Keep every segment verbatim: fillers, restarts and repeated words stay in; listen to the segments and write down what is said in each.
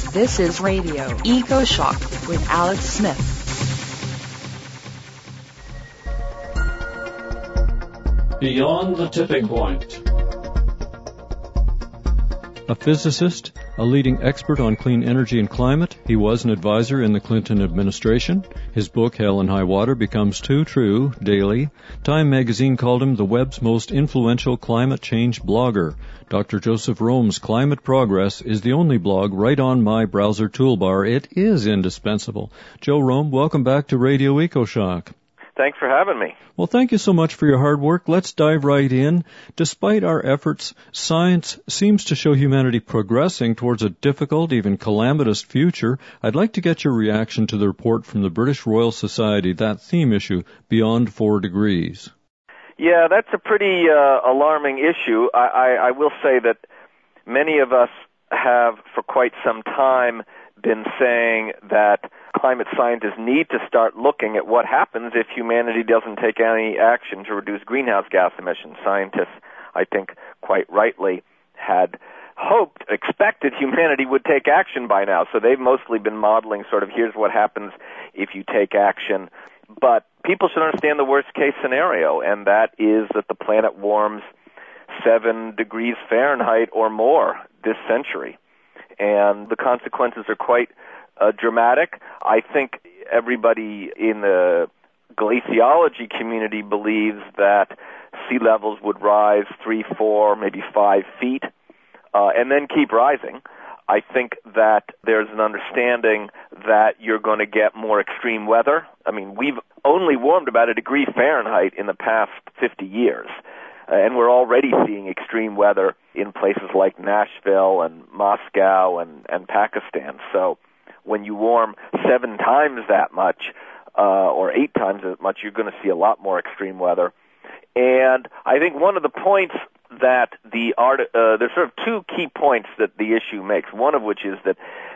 This is Radio EcoShock with Alex Smith. Beyond the Tipping Point. A physicist, a leading expert on clean energy and climate, he was an advisor in the Clinton administration. His book, Hell and High Water, becomes too true daily. Time magazine called him the web's most influential climate change blogger. Doctor Joseph Rome's Climate Progress is the only blog right on my browser toolbar. It is indispensable. Joe Rome, welcome back to Radio EcoShock. Thanks for having me. Well, thank you so much for your hard work. Let's dive right in. Despite our efforts, science seems to show humanity progressing towards a difficult, even calamitous future. I'd like to get your reaction to the report from the British Royal Society, that theme issue, Beyond Four Degrees. Yeah, that's a pretty uh, alarming issue. I, I, I will say that many of us have for quite some time been saying that climate scientists need to start looking at what happens if humanity doesn't take any action to reduce greenhouse gas emissions. Scientists, I think, quite rightly had hoped, expected humanity would take action by now. So they've mostly been modeling sort of here's what happens if you take action. But people should understand the worst case scenario, and that is that the planet warms seven degrees Fahrenheit or more this century. And the consequences are quite uh, dramatic. I think everybody in the glaciology community believes that sea levels would rise three, four, maybe five feet, uh, and then keep rising. I think that there's an understanding that you're going to get more extreme weather. I mean, we've only warmed about a degree Fahrenheit in the past fifty years. And we're already seeing extreme weather in places like Nashville and Moscow and, and Pakistan. So when you warm seven times that much, uh, or eight times as much, you're going to see a lot more extreme weather. And I think one of the points that the art, uh, there's sort of two key points that the issue makes, one of which is that,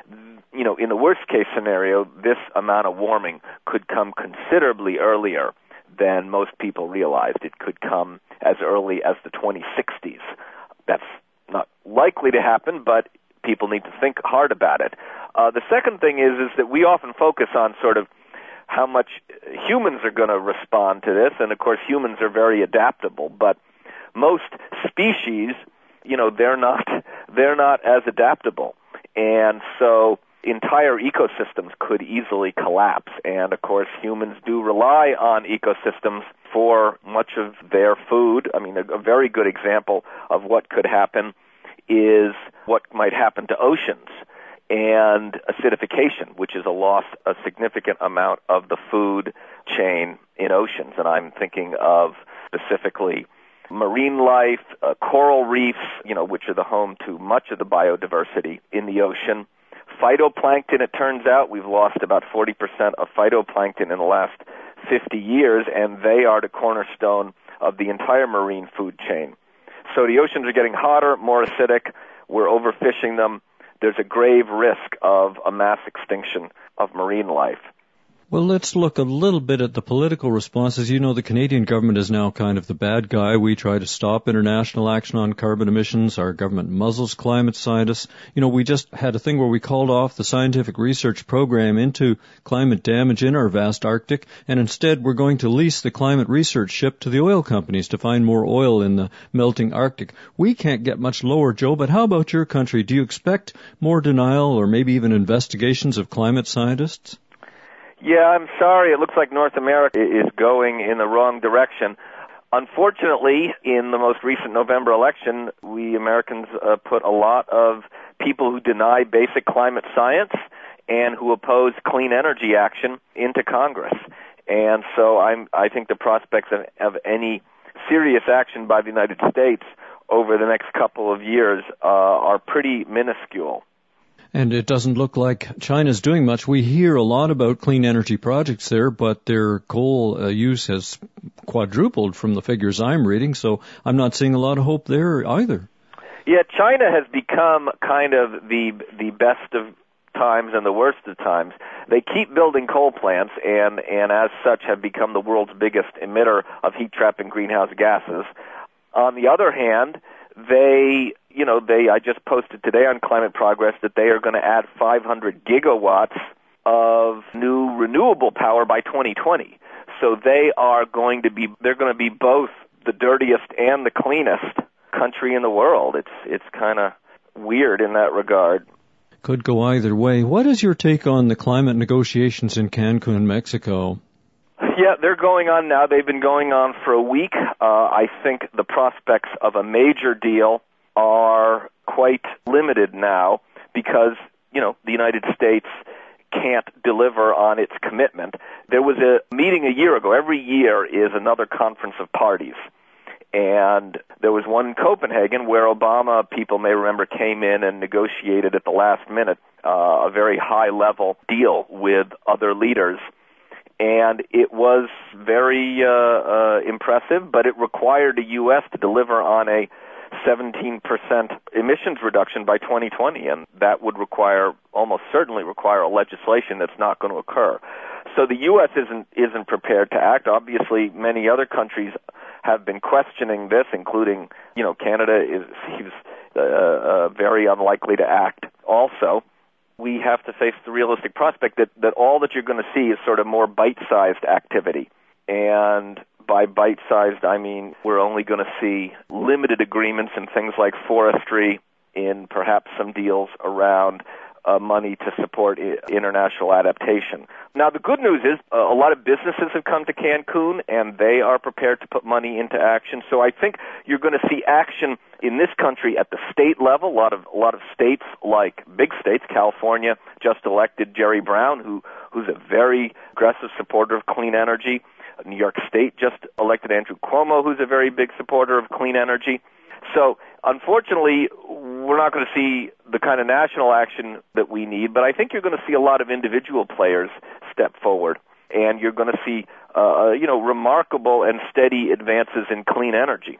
you know, in the worst case scenario, this amount of warming could come considerably earlier than most people realized. It could come as early as the twenty sixties. That's not likely to happen, but people need to think hard about it. Uh, the second thing is, is that we often focus on sort of how much humans are going to respond to this, and of course humans are very adaptable, but most species, you know, they're not, they're not as adaptable. And so entire ecosystems could easily collapse. And, of course, humans do rely on ecosystems for much of their food. I mean, a, a very good example of what could happen is what might happen to oceans and acidification, which is a loss, a significant amount of the food chain in oceans. And I'm thinking of specifically marine life, uh, coral reefs, you know, which are the home to much of the biodiversity in the ocean. Phytoplankton, it turns out, we've lost about forty percent of phytoplankton in the last fifty years, and they are the cornerstone of the entire marine food chain. So the oceans are getting hotter, more acidic, we're overfishing them. There's a grave risk of a mass extinction of marine life. Well, let's look a little bit at the political responses. You know, the Canadian government is now kind of the bad guy. We try to stop international action on carbon emissions. Our government muzzles climate scientists. You know, we just had a thing where we called off the scientific research program into climate damage in our vast Arctic, and instead we're going to lease the climate research ship to the oil companies to find more oil in the melting Arctic. We can't get much lower, Joe, but how about your country? Do you expect more denial or maybe even investigations of climate scientists? Yeah, I'm sorry. It looks like North America is going in the wrong direction. Unfortunately, in the most recent November election, we Americans uh, put a lot of people who deny basic climate science and who oppose clean energy action into Congress. And so I'm, I think the prospects of, of any serious action by the United States over the next couple of years uh, are pretty minuscule. And it doesn't look like China's doing much. We hear a lot about clean energy projects there, but their coal uh, use has quadrupled from the figures I'm reading, so I'm not seeing a lot of hope there either. Yeah, China has become kind of the the best of times and the worst of times. They keep building coal plants and, and as such have become the world's biggest emitter of heat-trapping greenhouse gases. On the other hand, they you know, they I just posted today on Climate Progress that they are going to add five hundred gigawatts of new renewable power by twenty twenty. So they are going to be, they're going to be both the dirtiest and the cleanest country in the world. It's it's kind of weird in that regard. Could go either way. What is your take on the climate negotiations in Cancun, Mexico? Yeah, they're going on now. They've been going on for a week. Uh, I think the prospects of a major deal are quite limited now because, you know, the United States can't deliver on its commitment. There was a meeting a year ago. Every year is another conference of parties. And there was one in Copenhagen where Obama, people may remember, came in and negotiated at the last minute uh, a very high-level deal with other leaders. And it was very uh, uh, impressive, but it required the U S to deliver on a seventeen percent emissions reduction by twenty twenty, and that would require, almost certainly require, a legislation that's not going to occur. So the U S isn't isn't prepared to act. Obviously, many other countries have been questioning this, including, you know, Canada is seems uh, uh, very unlikely to act also. We have to face the realistic prospect that, that all that you're going to see is sort of more bite-sized activity. And by bite-sized, I mean we're only going to see limited agreements in things like forestry, in perhaps some deals around uh, money to support I- international adaptation. Now, the good news is uh, a lot of businesses have come to Cancun, and they are prepared to put money into action. So I think you're going to see action in this country at the state level. A lot of a lot of states, like big states, California just elected Jerry Brown, who who's a very aggressive supporter of clean energy. New York State just elected Andrew Cuomo, who's a very big supporter of clean energy. So, unfortunately, we're not going to see the kind of national action that we need, but I think you're going to see a lot of individual players step forward, and you're going to see, uh, you know, remarkable and steady advances in clean energy.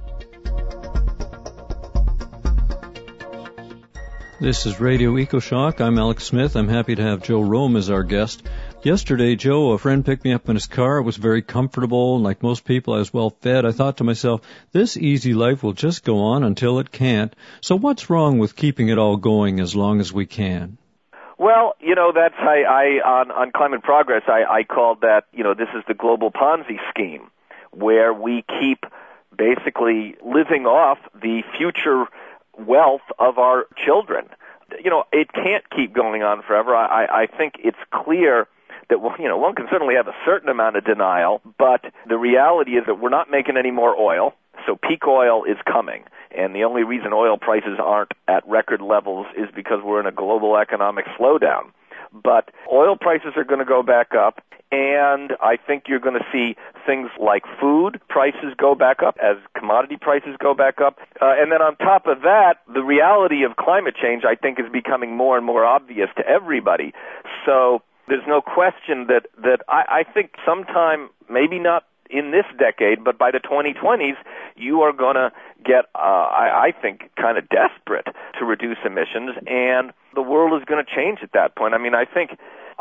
This is Radio EcoShock. I'm Alex Smith. I'm happy to have Joe Rome as our guest. Yesterday, Joe, a friend picked me up in his car. It was very comfortable. Like most people, I was well fed. I thought to myself, this easy life will just go on until it can't. So what's wrong with keeping it all going as long as we can? Well, you know, that's, I, I on, on Climate Progress, I, I called that, you know, this is the global Ponzi scheme, where we keep basically living off the future wealth of our children. You know, it can't keep going on forever. I, I think it's clear that, you know, one can certainly have a certain amount of denial, but the reality is that we're not making any more oil, so peak oil is coming. And the only reason oil prices aren't at record levels is because we're in a global economic slowdown. But oil prices are going to go back up, and I think you're going to see things like food prices go back up as commodity prices go back up. Uh, and then on top of that, the reality of climate change, I think, is becoming more and more obvious to everybody. So there's no question that, that I, I think sometime, maybe not in this decade, but by the twenty twenties, you are going to get, uh, I, I think, kind of desperate to reduce emissions, and the world is going to change at that point. I mean, I think,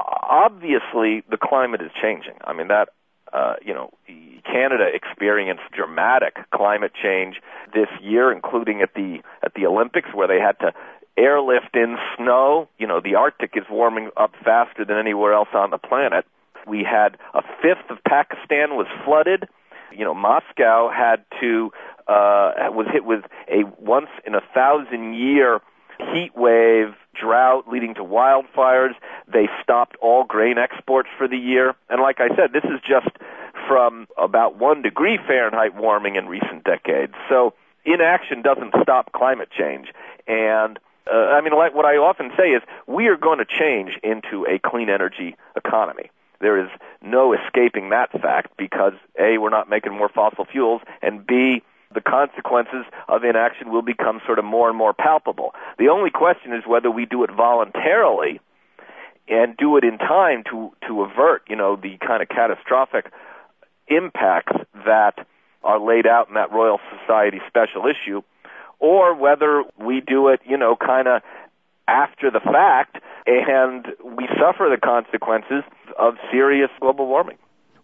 obviously, the climate is changing. I mean, that, uh, you know, Canada experienced dramatic climate change this year, including at the at the Olympics, where they had to airlift in snow. You know, the Arctic is warming up faster than anywhere else on the planet. We had a fifth of Pakistan was flooded. You know, Moscow had to uh, was hit with a once in a thousand year heat wave, drought leading to wildfires. They stopped all grain exports for the year. And like I said, this is just from about one degree Fahrenheit warming in recent decades. So inaction doesn't stop climate change. And uh, I mean, like what I often say is, we are going to change into a clean energy economy. There is no escaping that fact because, A, we're not making more fossil fuels, and B, the consequences of inaction will become sort of more and more palpable. The only question is whether we do it voluntarily and do it in time to, to avert, you know, the kind of catastrophic impacts that are laid out in that Royal Society special issue, or whether we do it, you know, kind of after the fact and we suffer the consequences of serious global warming.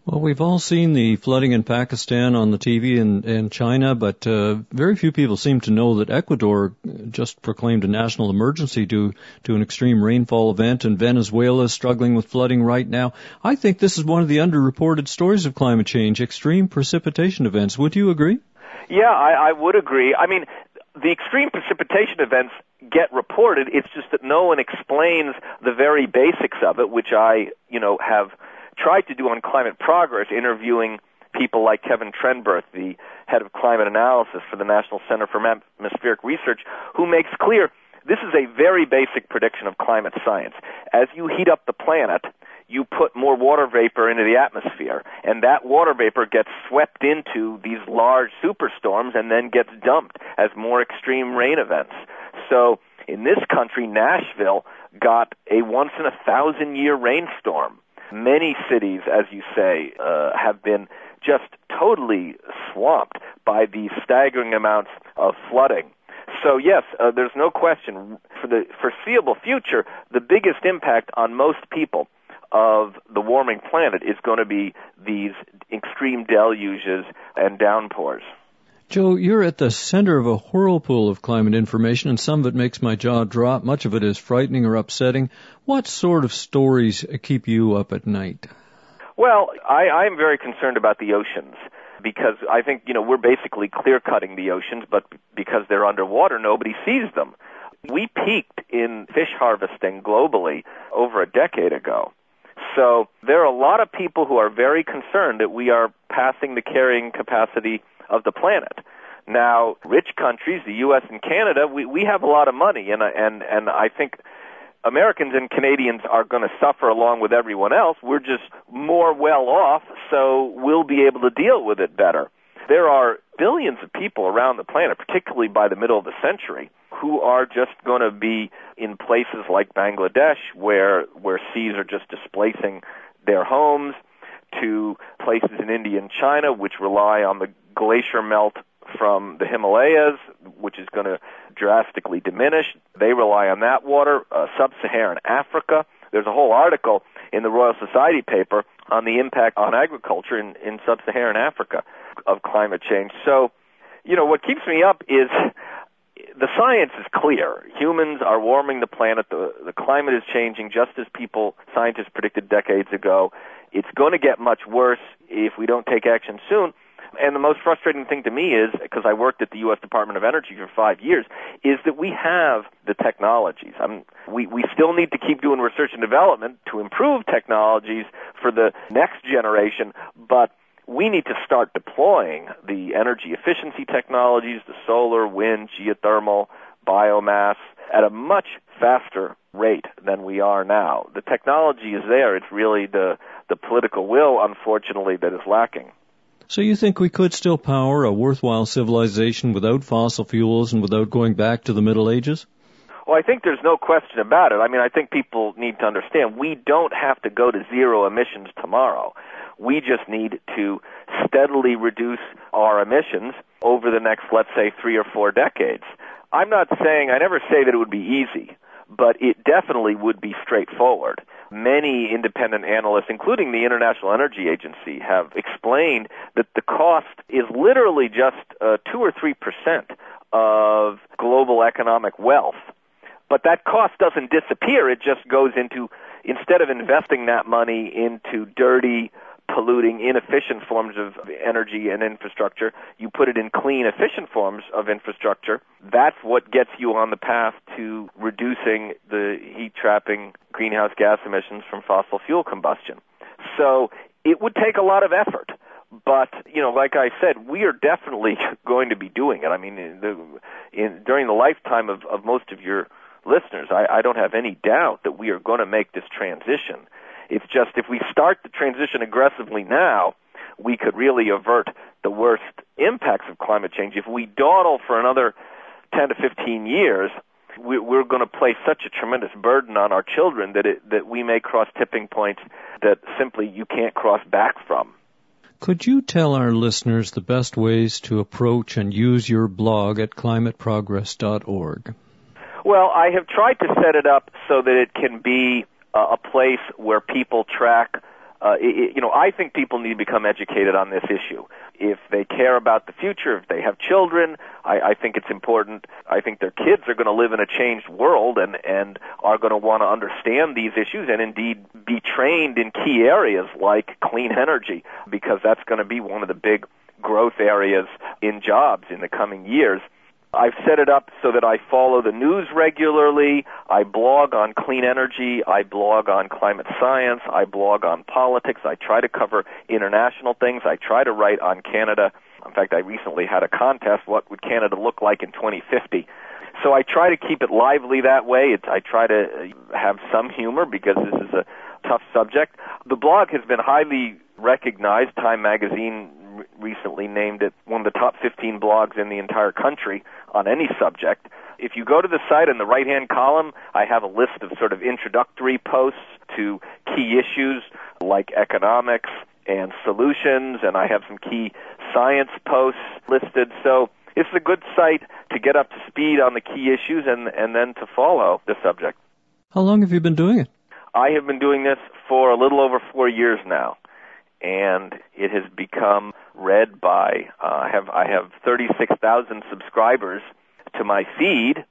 Well, we've all seen the flooding in Pakistan on the T V and, and China, but uh, very few people seem to know that Ecuador just proclaimed a national emergency due to an extreme rainfall event, and Venezuela is struggling with flooding right now. I think this is one of the underreported stories of climate change, extreme precipitation events. Would you agree? Yeah, I, I would agree. I mean, the extreme precipitation events get reported. It's just that no one explains the very basics of it, which I, you know, have tried to do on Climate Progress, interviewing people like Kevin Trenberth, the head of climate analysis for the National Center for Atmospheric Research, who makes clear this is a very basic prediction of climate science. As you heat up the planet, you put more water vapor into the atmosphere, and that water vapor gets swept into these large superstorms and then gets dumped as more extreme rain events. So in this country, Nashville got a once-in-a-thousand-year rainstorm. Many cities, as you say, uh, have been just totally swamped by these staggering amounts of flooding. So yes, uh, there's no question. For the foreseeable future, the biggest impact on most people of the warming planet is going to be these extreme deluges and downpours. Joe, you're at the center of a whirlpool of climate information, and some of it makes my jaw drop. Much of it is frightening or upsetting. What sort of stories keep you up at night? Well, I, I'm very concerned about the oceans, because I think, you know, we're basically clear-cutting the oceans, but because they're underwater, nobody sees them. We peaked in fish harvesting globally over a decade ago. So there are a lot of people who are very concerned that we are passing the carrying capacity of the planet. Now, rich countries, the U S and Canada, we, we have a lot of money, and and and I think Americans and Canadians are going to suffer along with everyone else. We're just more well off, so we'll be able to deal with it better. There are billions of people around the planet, particularly by the middle of the century, who are just going to be in places like Bangladesh, where where seas are just displacing their homes, to places in India and China, which rely on the glacier melt from the Himalayas, which is going to drastically diminish. They rely on that water. Uh, Sub-Saharan Africa. There's a whole article in the Royal Society paper on the impact on agriculture in, in Sub-Saharan Africa of climate change. So, you know, what keeps me up is the science is clear. Humans are warming the planet. The, the climate is changing just as people, scientists predicted decades ago. It's going to get much worse if we don't take action soon. And the most frustrating thing to me is, because I worked at the U S Department of Energy for five years, is that we have the technologies. I mean, we, we still need to keep doing research and development to improve technologies for the next generation, but we need to start deploying the energy efficiency technologies, the solar, wind, geothermal, biomass, at a much faster rate than we are now. The technology is there. It's really the, the political will, unfortunately, that is lacking. So you think we could still power a worthwhile civilization without fossil fuels and without going back to the Middle Ages? Well, I think there's no question about it. I mean, I think people need to understand we don't have to go to zero emissions tomorrow. We just need to steadily reduce our emissions over the next, let's say, three or four decades. I'm not saying, I never say that it would be easy, but it definitely would be straightforward. Many independent analysts, including the International Energy Agency, have explained that the cost is literally just uh, two or three percent of global economic wealth. But that cost doesn't disappear. It just goes into, instead of investing that money into dirty, polluting, inefficient forms of energy and infrastructure, you put it in clean, efficient forms of infrastructure. That's what gets you on the path to reducing the heat-trapping greenhouse gas emissions from fossil fuel combustion. So it would take a lot of effort. But, you know, like I said, we are definitely going to be doing it. I mean, in the, in, during the lifetime of, of most of your listeners, I, I don't have any doubt that we are going to make this transition. It's just if we start the transition aggressively now, we could really avert the worst impacts of climate change. If we dawdle for another ten to fifteen years, we're going to place such a tremendous burden on our children that it, that we may cross tipping points that simply you can't cross back from. Could you tell our listeners the best ways to approach and use your blog at climate progress dot org? Well, I have tried to set it up so that it can be Uh, a place where people track Uh, it, you know, I think people need to become educated on this issue. If they care about the future, if they have children, I, I think it's important. I think their kids are going to live in a changed world and, and are going to want to understand these issues and indeed be trained in key areas like clean energy, because that's going to be one of the big growth areas in jobs in the coming years. I've set it up so that I follow the news regularly. I blog on clean energy. I blog on climate science. I blog on politics. I try to cover international things. I try to write on Canada. In fact, I recently had a contest, what would Canada look like in twenty fifty? So I try to keep it lively that way. It's, I try to have some humor because this is a tough subject. The blog has been highly recognized. Time magazine recently named it one of the top fifteen blogs in the entire country on any subject. If you go to the site in the right-hand column, I have a list of sort of introductory posts to key issues like economics and solutions, and I have some key science posts listed. So it's a good site to get up to speed on the key issues and, and then to follow the subject. How long have you been doing it? I have been doing this for a little over four years now, and it has become read by, uh, I have I have thirty-six thousand subscribers to my feed,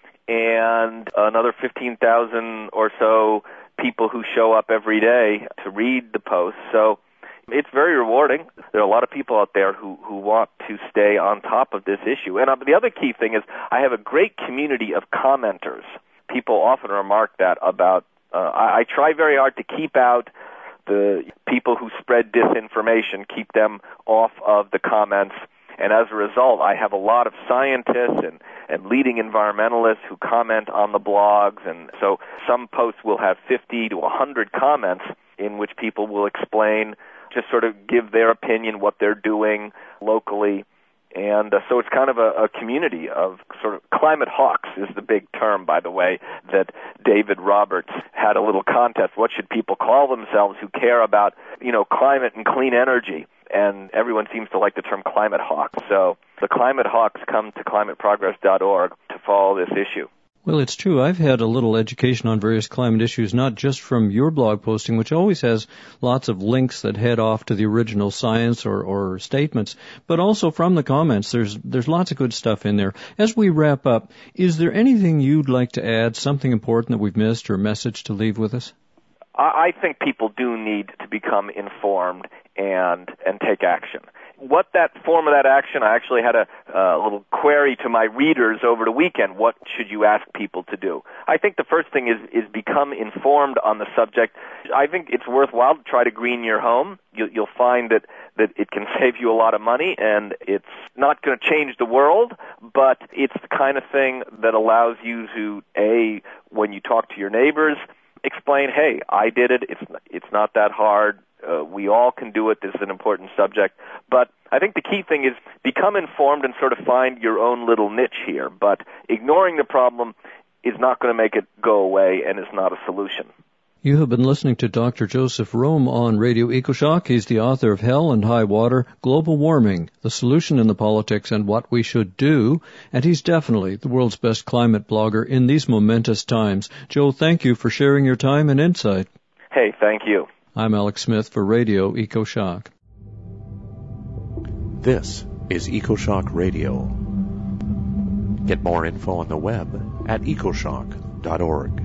and another fifteen thousand or so people who show up every day to read the posts. So it's very rewarding. There are a lot of people out there who, who want to stay on top of this issue. And uh, the other key thing is I have a great community of commenters. People often remark that about, uh, I, I try very hard to keep out the people who spread disinformation, keep them off of the comments. And as a result, I have a lot of scientists and, and leading environmentalists who comment on the blogs. And so some posts will have fifty to one hundred comments in which people will explain, just sort of give their opinion, what they're doing locally. And uh, so it's kind of a, a community of sort of climate hawks is the big term, by the way, that David Roberts had a little contest. What should people call themselves who care about, you know, climate and clean energy? And everyone seems to like the term climate hawk. So the climate hawks come to climate progress dot org to follow this issue. Well, it's true. I've had a little education on various climate issues, not just from your blog posting, which always has lots of links that head off to the original science or, or statements, but also from the comments. There's there's lots of good stuff in there. As we wrap up, is there anything you'd like to add, something important that we've missed or a message to leave with us? I think people do need to become informed and and take action. What that form of that action, I actually had a uh, little query to my readers over the weekend. What should you ask people to do? I think the first thing is, is become informed on the subject. I think it's worthwhile to try to green your home. You, you'll find that, that it can save you a lot of money, and it's not going to change the world, but it's the kind of thing that allows you to, A, when you talk to your neighbors, explain, hey, I did it. It's it's not that hard. Uh, we all can do it. This is an important subject. But I think the key thing is become informed and sort of find your own little niche here. But ignoring the problem is not going to make it go away and is not a solution. You have been listening to Doctor Joseph Romm on Radio EcoShock. He's the author of Hell and High Water, Global Warming, The Solution in the Politics and What We Should Do. And he's definitely the world's best climate blogger in these momentous times. Joe, thank you for sharing your time and insight. Hey, thank you. I'm Alex Smith for Radio EcoShock. This is EcoShock Radio. Get more info on the web at ecoshock dot org.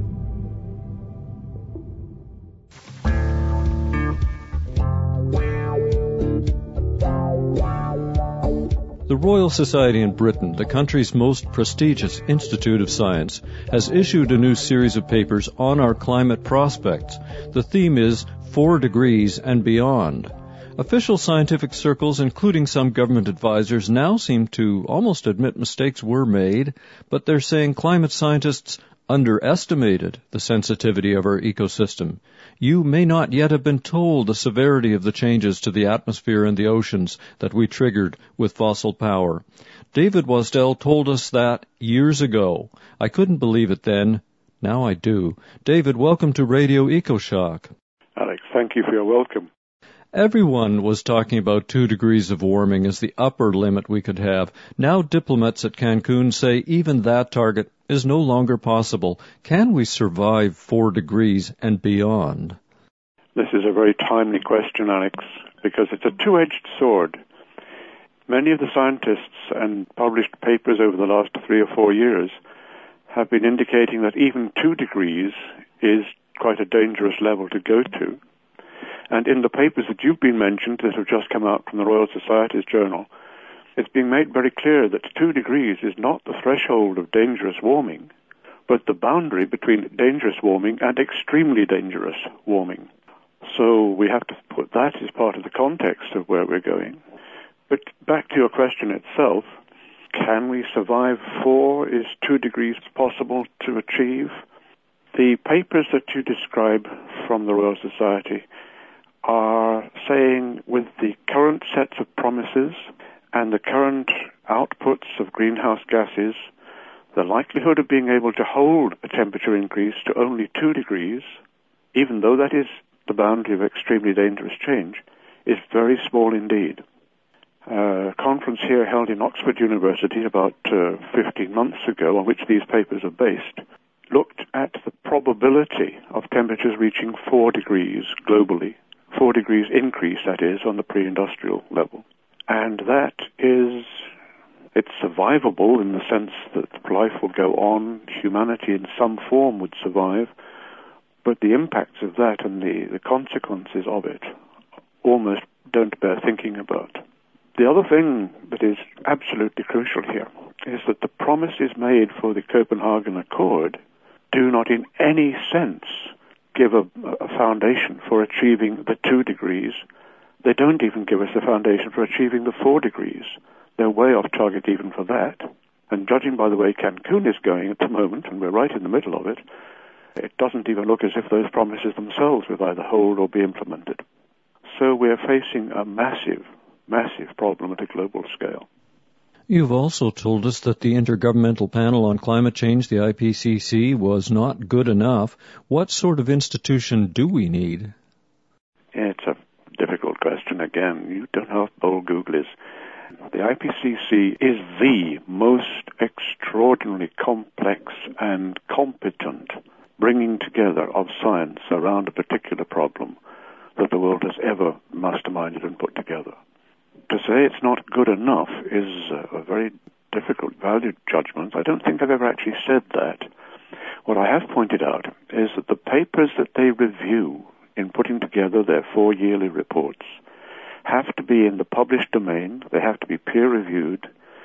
The Royal Society in Britain, the country's most prestigious institute of science, has issued a new series of papers on our climate prospects. The theme is Four Degrees and Beyond. Official scientific circles, including some government advisors, now seem to almost admit mistakes were made, but they're saying climate scientists underestimated the sensitivity of our ecosystem. You may not yet have been told the severity of the changes to the atmosphere and the oceans that we triggered with fossil power. David Wasdell told us that years ago. I couldn't believe it then. Now I do. David, welcome to Radio EcoShock. Alex, thank you for your welcome. Everyone was talking about two degrees of warming as the upper limit we could have. Now diplomats at Cancun say even that target is no longer possible. Can we survive four degrees and beyond? This is a very timely question, Alex, because it's a two-edged sword. Many of the scientists and published papers over the last three or four years have been indicating that even two degrees is quite a dangerous level to go to. And in the papers that you've been mentioned that have just come out from the Royal Society's journal, it's being made very clear that two degrees is not the threshold of dangerous warming, but the boundary between dangerous warming and extremely dangerous warming. So we have to put that as part of the context of where we're going. But back to your question itself, can we survive four? Is two degrees possible to achieve? The papers that you describe from the Royal Society are saying with the current sets of promises and the current outputs of greenhouse gases, the likelihood of being able to hold a temperature increase to only two degrees, even though that is the boundary of extremely dangerous change, is very small indeed. A conference here held in Oxford University about uh, fifteen months ago, on which these papers are based, looked at the probability of temperatures reaching four degrees globally, four degrees increase, that is, on the pre-industrial level. And that is, it's survivable in the sense that life will go on, humanity in some form would survive, but the impacts of that and the, the consequences of it almost don't bear thinking about. The other thing that is absolutely crucial here is that the promises made for the Copenhagen Accord do not in any sense give a, a foundation for achieving the two degrees. They don't even give us a foundation for achieving the four degrees. They're way off target even for that. And judging by the way Cancun is going at the moment, and we're right in the middle of it, it doesn't even look as if those promises themselves will either hold or be implemented. So we're facing a massive, massive problem at a global scale. You've also told us that the Intergovernmental Panel on Climate Change, the I P C C, was not good enough. What sort of institution do we need? It's a difficult question again. You don't know how old Google is. The I P C C is the most extraordinarily complex and competent bringing together of science around a particular problem that the world has ever masterminded and put together. To say it's not good enough is a very difficult value judgment. I don't think I've ever actually said that. What I have pointed out is that the papers that they review in putting together their four yearly reports have to be in the published domain, they have to be peer-reviewed,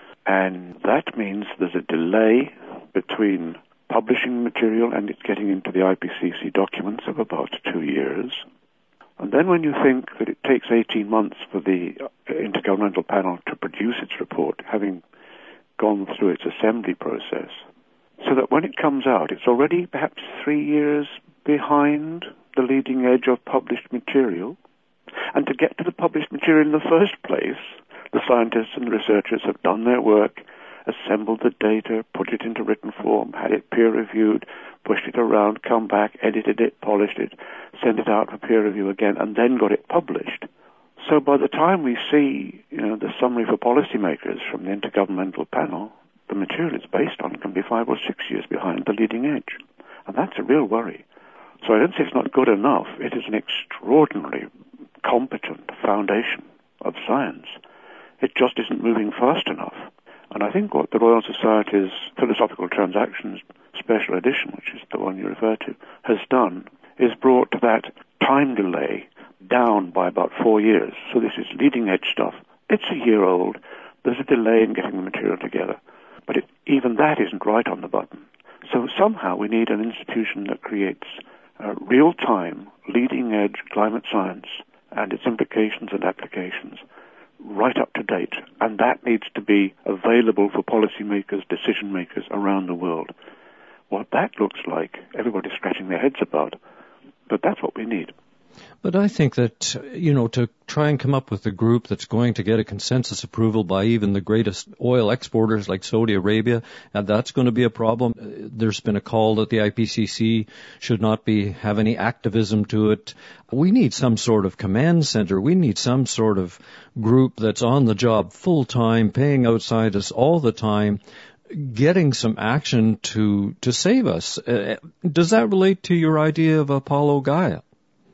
and that means there's a delay between publishing material and it's getting into the I P C C documents of about two years. And then when you think that it takes eighteen months for the Intergovernmental Panel to produce its report, having gone through its assembly process, so that when it comes out, it's already perhaps three years behind the leading edge of published material. And to get to the published material in the first place, the scientists and the researchers have done their work, assembled the data, put it into written form, had it peer-reviewed, pushed it around, come back, edited it, polished it, sent it out for peer review again, and then got it published. So by the time we see, you know, the summary for policymakers from the Intergovernmental Panel, the material it's based on can be five or six years behind the leading edge. And that's a real worry. So I don't say it's not good enough. It is an extraordinarily competent foundation of science. It just isn't moving fast enough. And I think what the Royal Society's Philosophical Transactions Special Edition, which is the one you refer to, has done, is brought that time delay down by about four years. So this is leading-edge stuff. It's a year old. There's a delay in getting the material together. But it, even that isn't right on the button. So somehow we need an institution that creates uh, real-time, leading-edge climate science and its implications and applications right up to date. And that needs to be available for policymakers, decision-makers around the world. What that looks like, everybody's scratching their heads about, but that's what we need. But I think that, you know, to try and come up with a group that's going to get a consensus approval by even the greatest oil exporters like Saudi Arabia, and that's going to be a problem. There's been a call that the I P C C should not be have any activism to it. We need some sort of command center. We need some sort of group that's on the job full time, paying out scientists all the time, getting some action to, to save us. Uh, does that relate to your idea of Apollo Gaia?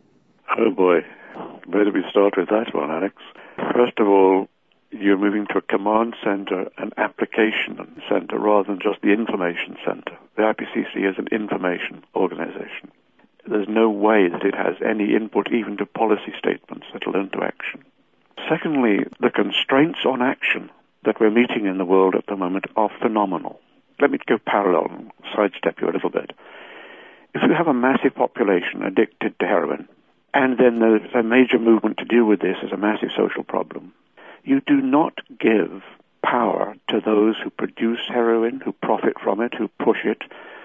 Oh boy, where do we start with that one, Alex? First of all, you're moving to a command center, an application center, rather than just the information center. The I P C C is an information organization. There's no way that it has any input even to policy statements, let alone to action. Secondly, the constraints on action that we're meeting in the world at the moment are phenomenal. Let me go parallel and sidestep you a little bit. If you have a massive population addicted to heroin, and then there's a major movement to deal with this as a massive social problem, you do not give power to those who produce heroin, who profit from it, who push it,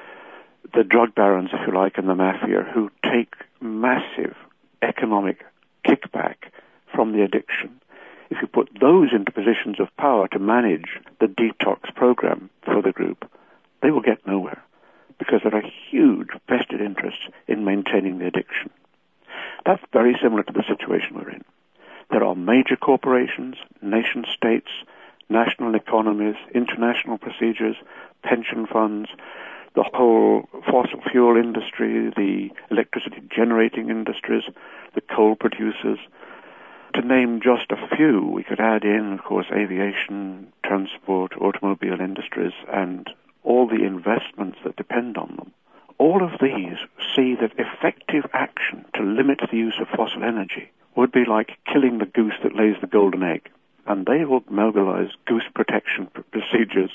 the drug barons, if you like, and the mafia, who take massive economic kickback from the addiction. If you put those into positions of power to manage the detox program for the group, they will get nowhere because there are huge vested interests in maintaining the addiction. That's very similar to the situation we're in. There are major corporations, nation-states, national economies, international procedures, pension funds, the whole fossil fuel industry, the electricity generating industries, the coal producers. To name just a few, we could add in, of course, aviation, transport, automobile industries, and all the investments that depend on them. All of these see that effective action to limit the use of fossil energy would be like killing the goose that lays the golden egg. And they will mobilize goose protection procedures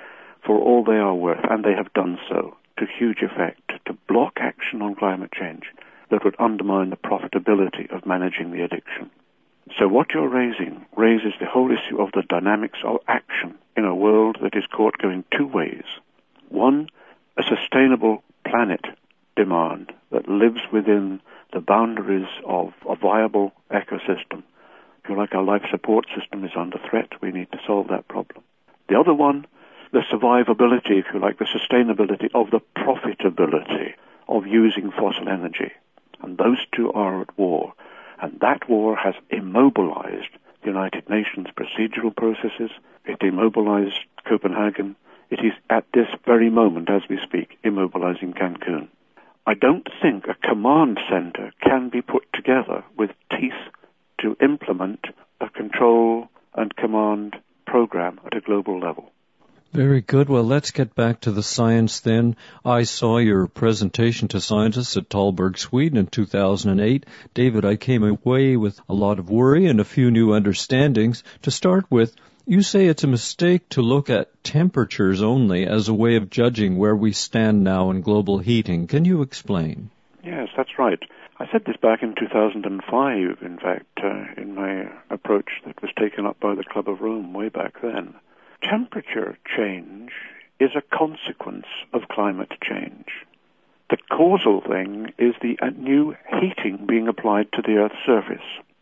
for all they are worth, and they have done so to huge effect, to block action on climate change that would undermine the profitability of managing the addiction. So what you're raising raises the whole issue of the dynamics of action in a world that is caught going two ways. One, a sustainable planet demand that lives within the boundaries of a viable ecosystem. If you like, our life support system is under threat. We need to solve that problem. The other one, the survivability, if you like, the sustainability of the profitability of using fossil energy. And those two are at war. And that war has immobilized the United Nations procedural processes. It immobilized Copenhagen. It is at this very moment, as we speak, immobilizing Cancun. I don't think a command center can be put together with teeth to implement a control and command program at a global level. Very good. Well, let's get back to the science then. I saw your presentation to scientists at Talberg, Sweden in two thousand eight. David, I came away with a lot of worry and a few new understandings. To start with, you say it's a mistake to look at temperatures only as a way of judging where we stand now in global heating. Can you explain? Yes, that's right. I said this back in two thousand five, in fact, uh, in my approach that was taken up by the Club of Rome way back then. Temperature change is a consequence of climate change. The causal thing is the uh, new heating being applied to the Earth's surface.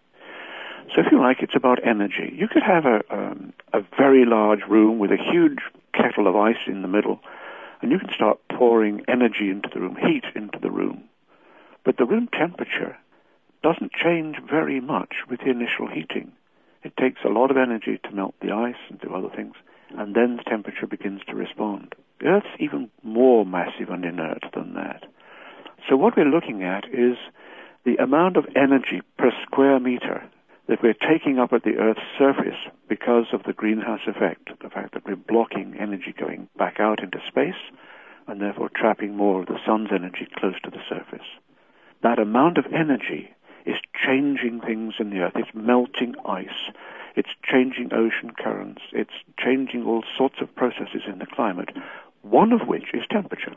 So if you like, it's about energy. You could have a, um, a very large room with a huge kettle of ice in the middle, and you can start pouring energy into the room, heat into the room. But the room temperature doesn't change very much with the initial heating. It takes a lot of energy to melt the ice and do other things, and then the temperature begins to respond. The Earth's even more massive and inert than that. So what we're looking at is the amount of energy per square meter that we're taking up at the Earth's surface because of the greenhouse effect, the fact that we're blocking energy going back out into space and therefore trapping more of the sun's energy close to the surface. That amount of energy is changing things in the Earth. It's melting ice. It's changing ocean currents. It's changing all sorts of processes in the climate, one of which is temperature.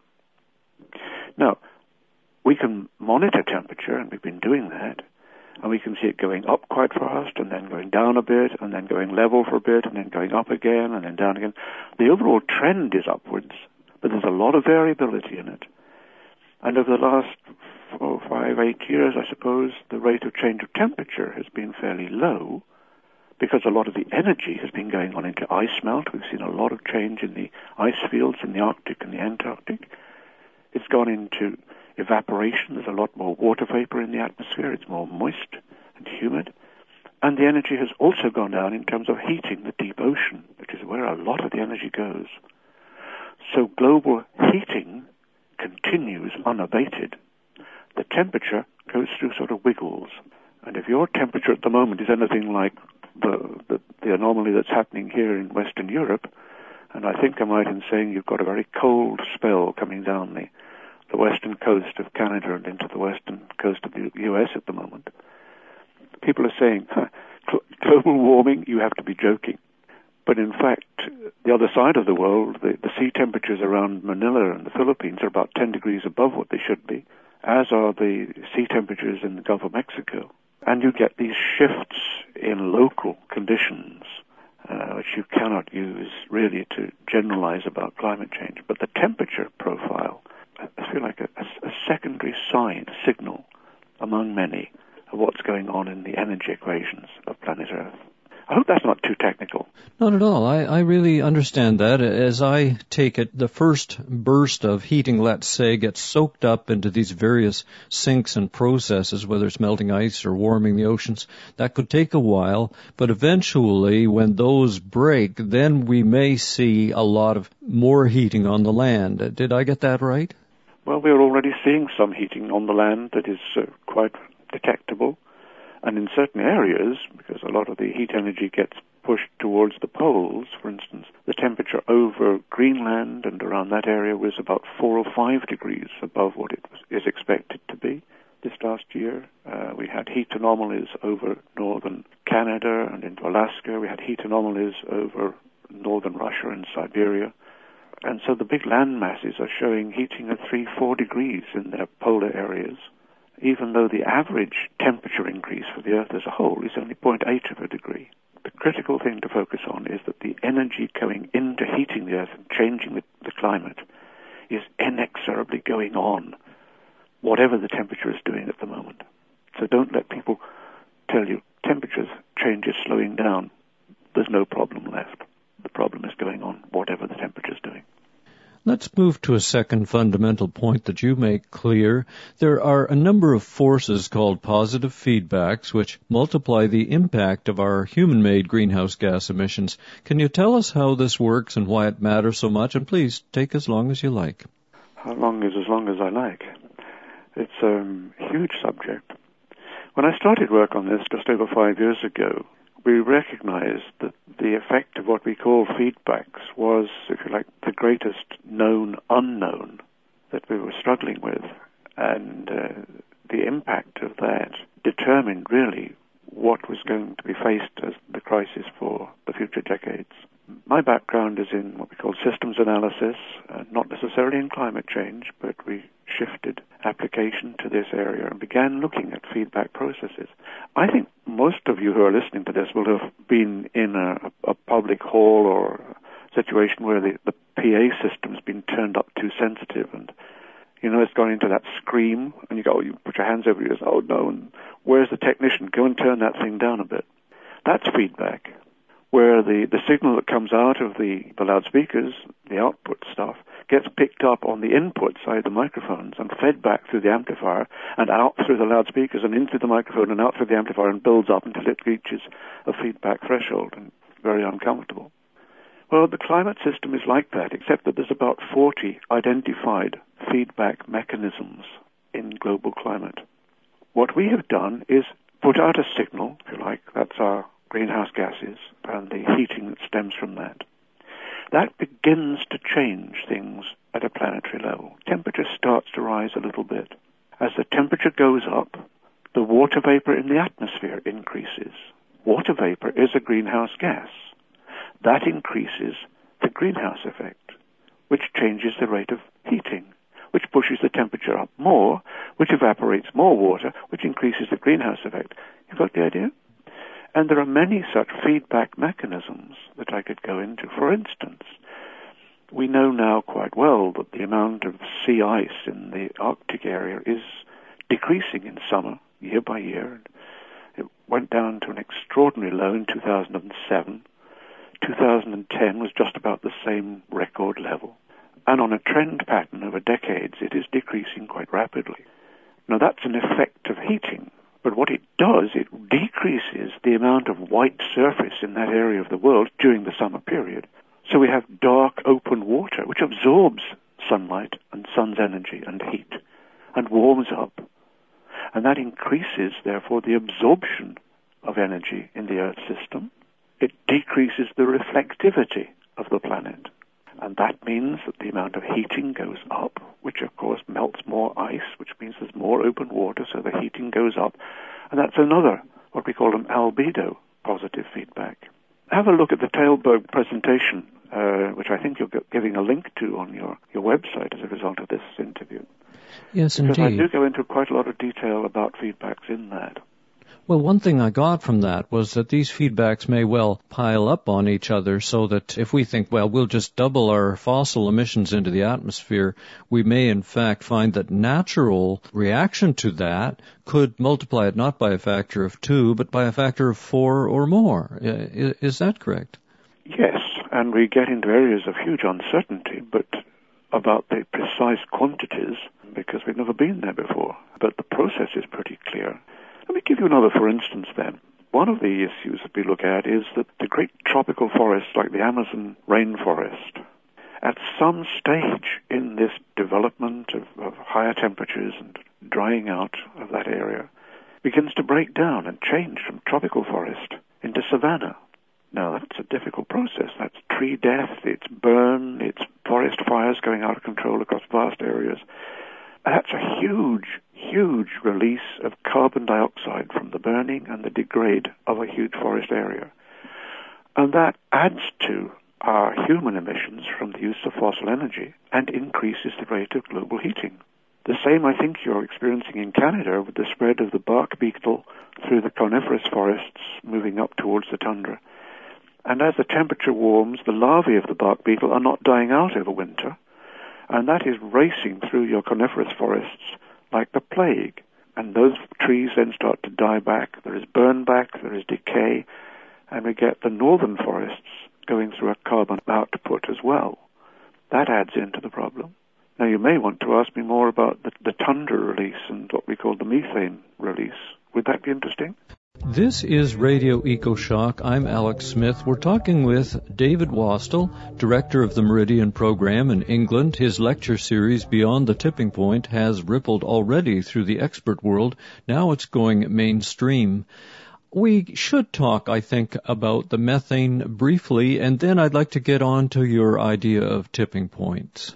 Now, we can monitor temperature, and we've been doing that, and we can see it going up quite fast, and then going down a bit, and then going level for a bit, and then going up again, and then down again. The overall trend is upwards, but there's a lot of variability in it. And over the last four, five, eight years, I suppose, the rate of change of temperature has been fairly low because a lot of the energy has been going on into ice melt. We've seen a lot of change in the ice fields in the Arctic and the Antarctic. It's gone into evaporation. There's a lot more water vapor in the atmosphere. It's more moist and humid. And the energy has also gone down in terms of heating the deep ocean, which is where a lot of the energy goes. So global heating continues unabated. The temperature goes through sort of wiggles. And if your temperature at the moment is anything like the, the, the anomaly that's happening here in Western Europe, and I think I'm right in saying you've got a very cold spell coming down the, the western coast of Canada and into the western coast of the U S at the moment, people are saying, huh, global warming, you have to be joking. But in fact, the other side of the world, the, the sea temperatures around Manila and the Philippines are about ten degrees above what they should be, as are the sea temperatures in the Gulf of Mexico. And you get these shifts in local conditions, uh, which you cannot use really to generalize about climate change. But the temperature profile, I feel like a, a, a secondary sign, signal among many of what's going on in the energy equations of planet Earth. I hope that's not too technical. Not at all. I, I really understand that. As I take it, the first burst of heating, let's say, gets soaked up into these various sinks and processes, whether it's melting ice or warming the oceans. That could take a while, but eventually, when those break, then we may see a lot of more heating on the land. Did I get that right? Well, we're already seeing some heating on the land that is uh, quite detectable. And in certain areas, because a lot of the heat energy gets pushed towards the poles, for instance, the temperature over Greenland and around that area was about four or five degrees above what it was, is expected to be. This last year, uh, we had heat anomalies over northern Canada and into Alaska. We had heat anomalies over northern Russia and Siberia. And so the big land masses are showing heating of three, four degrees in their polar areas, even though the average temperature increase for the Earth as a whole is only zero point eight of a degree. The critical thing to focus on is that the energy going into heating the Earth and changing the, the climate is inexorably going on, whatever the temperature is doing at the moment. So don't let people tell you temperature change is slowing down. There's no problem left. The problem is going on, whatever the temperature is doing. Let's move to a second fundamental point that you make clear. There are a number of forces called positive feedbacks which multiply the impact of our human-made greenhouse gas emissions. Can you tell us how this works and why it matters so much? And please, take as long as you like. How long is as long as I like? It's a huge subject. When I started work on this just over five years ago, we recognized that the effect of what we call feedbacks was, if you like, the greatest known unknown that we were struggling with. And uh, the impact of that determined really what was going to be faced as the crisis for the future decades. My background is in what we call systems analysis, uh, not necessarily in climate change, but we shifted application to this area and began looking at feedback processes. I think most of you who are listening to this will have been in a, a public hall or a situation where the, the P A system's been turned up too sensitive, and you know it's gone into that scream, and you go, you put your hands over your ears, oh no, and where's the technician? Go and turn that thing down a bit. That's feedback, where the, the signal that comes out of the, the loudspeakers, the output stuff, gets picked up on the input side, the microphones, and fed back through the amplifier and out through the loudspeakers and into the microphone and out through the amplifier and builds up until it reaches a feedback threshold, and very uncomfortable. Well, the climate system is like that, except that there's about forty identified feedback mechanisms in global climate. What we have done is put out a signal, if you like, that's our greenhouse gases and the heating that stems from that. That begins to change things at a planetary level. Temperature starts to rise a little bit. As the temperature goes up, the water vapor in the atmosphere increases. Water vapor is a greenhouse gas. That increases the greenhouse effect, which changes the rate of heating, which pushes the temperature up more, which evaporates more water, which increases the greenhouse effect. You got the idea? And there are many such feedback mechanisms that I could go into. For instance, we know now quite well that the amount of sea ice in the Arctic area is decreasing in summer, year by year. It went down to an extraordinary low in two thousand seven. two thousand ten was just about the same record level. And on a trend pattern over decades, it is decreasing quite rapidly. Now, that's an effect of heating. But what it does, it decreases the amount of white surface in that area of the world during the summer period. So we have dark, open water, which absorbs sunlight and sun's energy and heat and warms up. And that increases, therefore, the absorption of energy in the Earth system. It decreases the reflectivity of the planet. And that means that the amount of heating goes up, which of course melts more ice, which means there's more open water, so the heating goes up. And that's another, what we call an albedo positive feedback. Have a look at the Tailberg presentation, uh, which I think you're giving a link to on your, your website as a result of this interview. Yes, because indeed. Because I do go into quite a lot of detail about feedbacks in that. Well, one thing I got from that was that these feedbacks may well pile up on each other, so that if we think, well, we'll just double our fossil emissions into the atmosphere, we may in fact find that natural reaction to that could multiply it not by a factor of two, but by a factor of four or more. Is that correct? Yes, and we get into areas of huge uncertainty, but about the precise quantities, because we've never been there before. But the process is pretty clear. Let me give you another for instance then. One of the issues that we look at is that the great tropical forests like the Amazon rainforest, at some stage in this development of, of higher temperatures and drying out of that area, begins to break down and change from tropical forest into savanna. Now that's a difficult process. That's tree death, it's burn, it's forest fires going out of control across vast areas. That's a huge, huge release of carbon dioxide from the burning and the degrade of a huge forest area. And that adds to our human emissions from the use of fossil energy and increases the rate of global heating. The same, I think, you're experiencing in Canada with the spread of the bark beetle through the coniferous forests moving up towards the tundra. And as the temperature warms, the larvae of the bark beetle are not dying out over winter, and that is racing through your coniferous forests like the plague. And those trees then start to die back. There is burn back, there is decay, and we get the northern forests going through a carbon output as well. That adds into the problem. Now you may want to ask me more about the, the tundra release and what we call the methane release. Would that be interesting? This is Radio EcoShock. I'm Alex Smith. We're talking with David Wastel, director of the Meridian Program in England. His lecture series, Beyond the Tipping Point, has rippled already through the expert world. Now it's going mainstream. We should talk, I think, about the methane briefly, and then I'd like to get on to your idea of tipping points.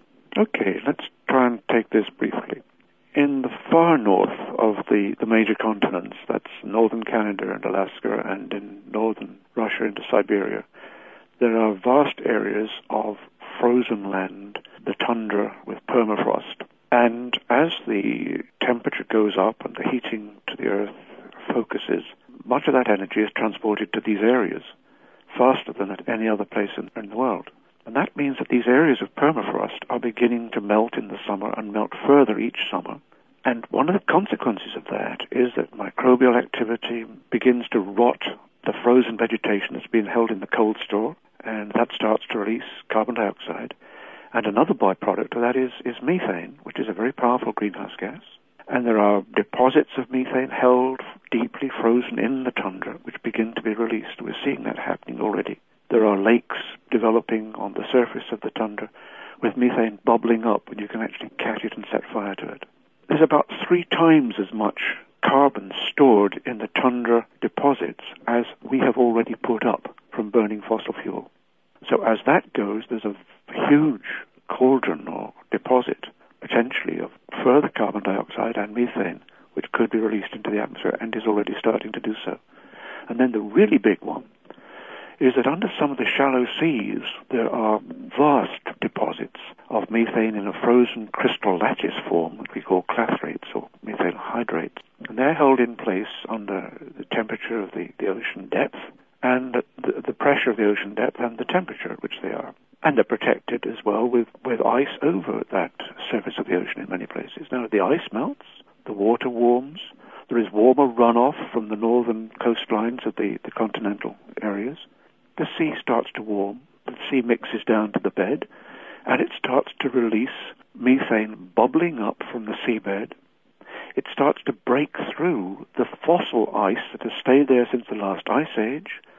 Okay, let's try and take this briefly. In the far north of the, the major continents, that's northern Canada and Alaska, and in northern Russia into Siberia, there are vast areas of frozen land, the tundra with permafrost. And as the temperature goes up and the heating to the earth focuses, much of that energy is transported to these areas faster than at any other place in, in the world. And that means that these areas of permafrost are beginning to melt in the summer and melt further each summer. And one of the consequences of that is that microbial activity begins to rot the frozen vegetation that's been held in the cold store, and that starts to release carbon dioxide. And another byproduct of that is, is methane, which is a very powerful greenhouse gas. And there are deposits of methane held deeply frozen in the tundra, which begin to be released. We're seeing that happening already. There are lakes developing on the surface of the tundra with methane bubbling up, and you can actually catch it and set fire to it. There's about three times as much carbon stored in the tundra deposits as we have already put up from burning fossil fuel. So as that goes, there's a huge cauldron or deposit, potentially, of further carbon dioxide and methane, which could be released into the atmosphere and is already starting to do so. And then the really big one is that under some of the shallow seas, there are vast deposits of methane in a frozen crystal lattice form, which we call clathrates or methyl hydrates. And they're held in place under the temperature of the, the ocean depth and the, the pressure of the ocean depth and the temperature at which they are. And they're protected as well with, with ice over that surface of the ocean in many places. Now, the ice melts, the water warms, there is warmer runoff from the northern coastlines of the, the continental areas. The sea starts to warm, the sea mixes down to the bed, and it starts to release methane bubbling up from the seabed. It starts to break through the fossil ice that has stayed there since the last ice age,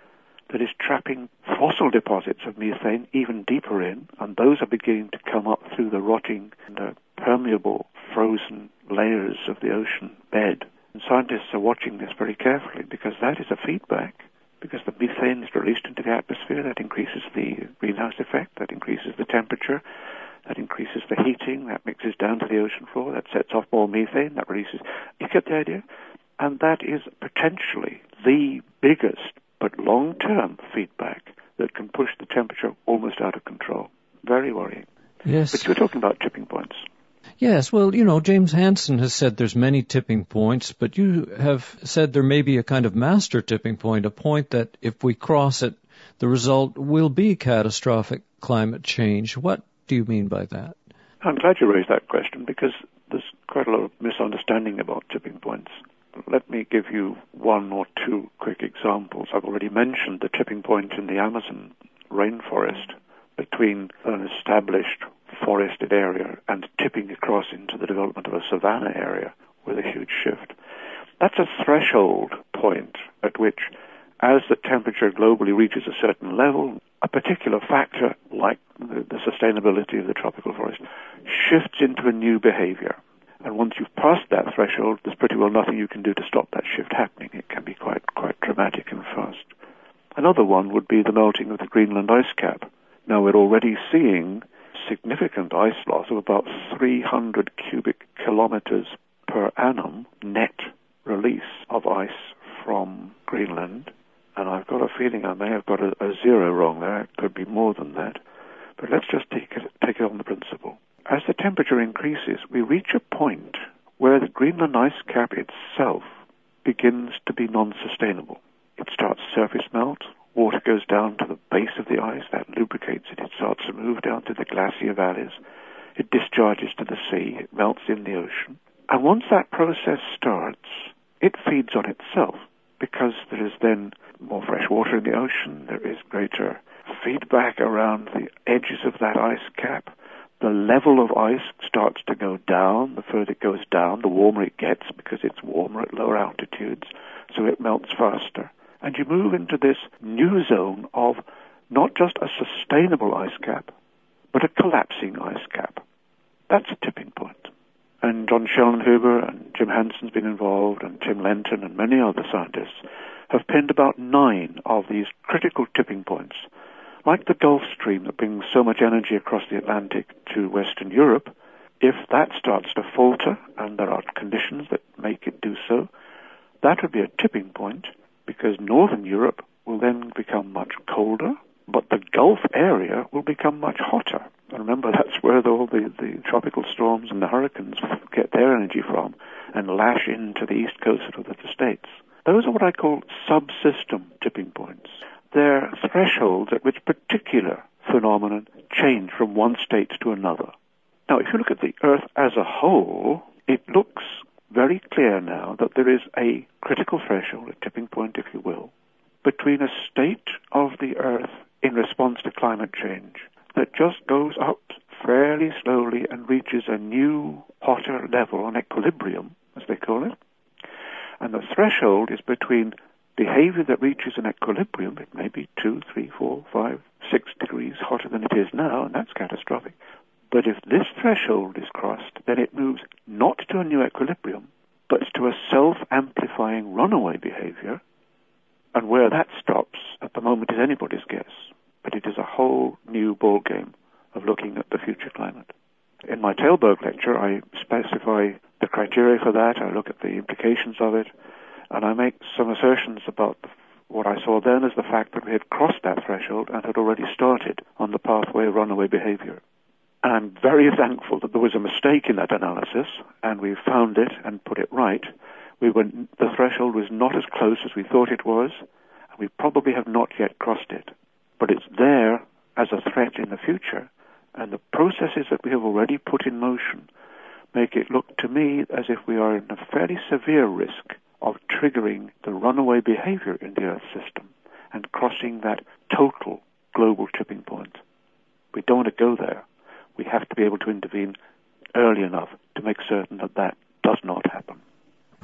that is trapping fossil deposits of methane even deeper in, and those are beginning to come up through the rotting and uh, permeable frozen layers of the ocean bed. And scientists are watching this very carefully because that is a feedback. Because the methane is released into the atmosphere, that increases the greenhouse effect, that increases the temperature, that increases the heating, that mixes down to the ocean floor, that sets off more methane, that releases... You get the idea? And that is potentially the biggest but long-term feedback that can push the temperature almost out of control. Very worrying. Yes. But you were talking about tipping points. Yes, well, you know, James Hansen has said there's many tipping points, but you have said there may be a kind of master tipping point, a point that if we cross it, the result will be catastrophic climate change. What do you mean by that? I'm glad you raised that question because there's quite a lot of misunderstanding about tipping points. Let me give you one or two quick examples. I've already mentioned the tipping point in the Amazon rainforest between an established forested area and tipping across into the development of a savanna area with a huge shift. That's a threshold point at which, as the temperature globally reaches a certain level, a particular factor, like the, the sustainability of the tropical forest, shifts into a new behavior. And once you've passed that threshold, there's pretty well nothing you can do to stop that shift happening. It can be quite, quite dramatic and fast. Another one would be the melting of the Greenland ice cap. Now, we're already seeing significant ice loss of about three hundred cubic kilometers per annum net release of ice from Greenland. And I've got a feeling I may have got a, a zero wrong there. It could be more than that. But let's just take it, take it on the principle. As the temperature increases, we reach a point where the Greenland ice cap itself begins to be non-sustainable. It starts surface melt. Water goes down to the base of the ice, that lubricates it. It starts to move down to the glacier valleys. It discharges to the sea. It melts in the ocean. And once that process starts, it feeds on itself because there is then more fresh water in the ocean. There is greater feedback around the edges of that ice cap. The level of ice starts to go down. The further it goes down, the warmer it gets because it's warmer at lower altitudes, so it melts faster. And you move into this new zone of not just a sustainable ice cap, but a collapsing ice cap. That's a tipping point. And John Schellenhuber and Jim Hansen's been involved, and Tim Lenton and many other scientists have pinned about nine of these critical tipping points. Like the Gulf Stream that brings so much energy across the Atlantic to Western Europe, if that starts to falter, and there are conditions that make it do so, that would be a tipping point, because Northern Europe will then become much colder, but the Gulf area will become much hotter. And remember, that's where the, all the, the tropical storms and the hurricanes get their energy from and lash into the east coast of the States. Those are what I call subsystem tipping points. They're thresholds at which particular phenomenon change from one state to another. Now, if you look at the Earth as a whole, it looks very clear now that there is a critical threshold, a tipping point, if you will, between a state of the Earth in response to climate change that just goes up fairly slowly and reaches a new, hotter level, an equilibrium, as they call it. And the threshold is between behavior that reaches an equilibrium. It may be two, three, four, five, six degrees hotter than it is now, and that's catastrophic. But if this threshold is crossed, then it moves not to a new equilibrium, but to a self-amplifying runaway behavior. And where that stops, at the moment, is anybody's guess. But it is a whole new ballgame of looking at the future climate. In my Tailberg lecture, I specify the criteria for that. I look at the implications of it, and I make some assertions about the, what I saw then as the fact that we had crossed that threshold and had already started on the pathway of runaway behavior. And I'm very thankful that there was a mistake in that analysis, and we found it and put it right. We were, the threshold was not as close as we thought it was, and we probably have not yet crossed it. But it's there as a threat in the future, and the processes that we have already put in motion make it look to me as if we are in a fairly severe risk of triggering the runaway behavior in the Earth system and crossing that total global tipping point. We don't want to go there. We have to be able to intervene early enough to make certain that that does not happen.